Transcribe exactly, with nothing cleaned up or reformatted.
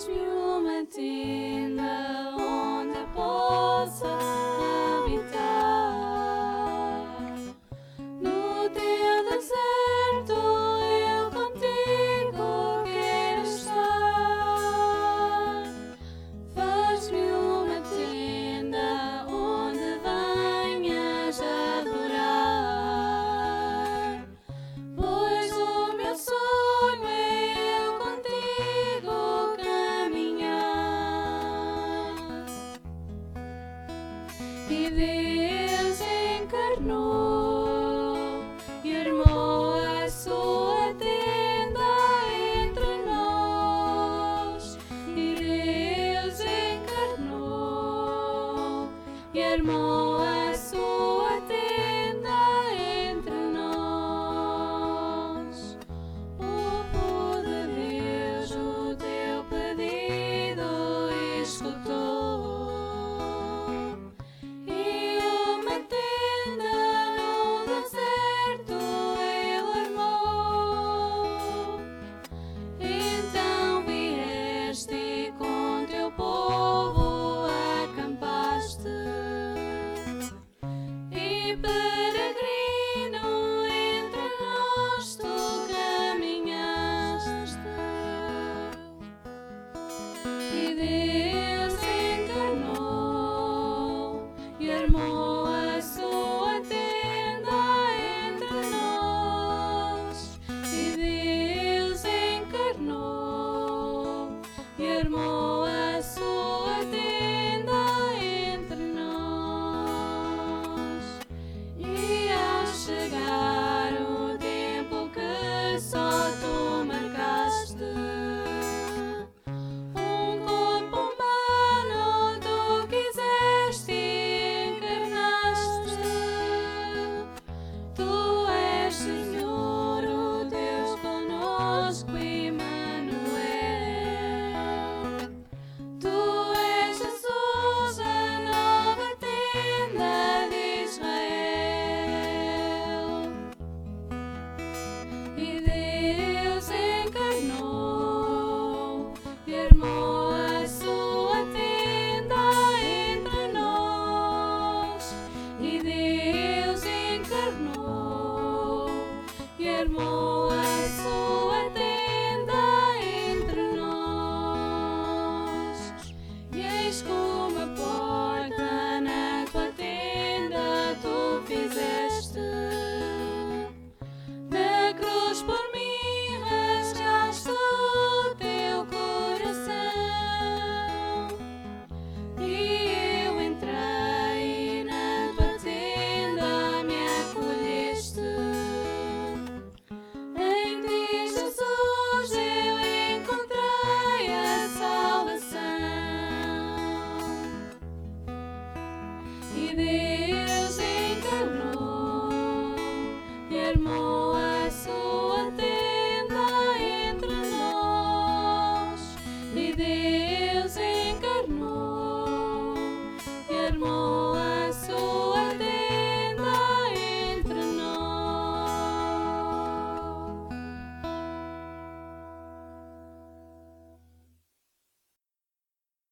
Faz-me uma tenda onde possa habitar. No teu deserto eu contigo quero estar. Faz-me uma tenda onde venhas adorar, pois o meu sonho é eu contigo caminhar. E Deus encarnou e armou a sua tenda entre nós. E Deus encarnou e armou a sua tenda entre nós. O povo de Deus o teu pedido escutou. E uma tenda no deserto ele armou. Então vieste e com teu povo acampaste. E peregrino entre nós tu caminhaste. E Deus encarnou e armou a sua tenda entre nós. E Deus encarnou e armou a sua tenda entre nós. E ao chegar o tempo que só tu marcaste, um corpo humano tu quiseste e encarnaste. Tu és, Senhor, o Deus conosco, Emmanuel. Tu és Jesus, a nova tenda de Israel. E Deus encarnou e armou a sua tenda entre nós. E Deus encarnou e armou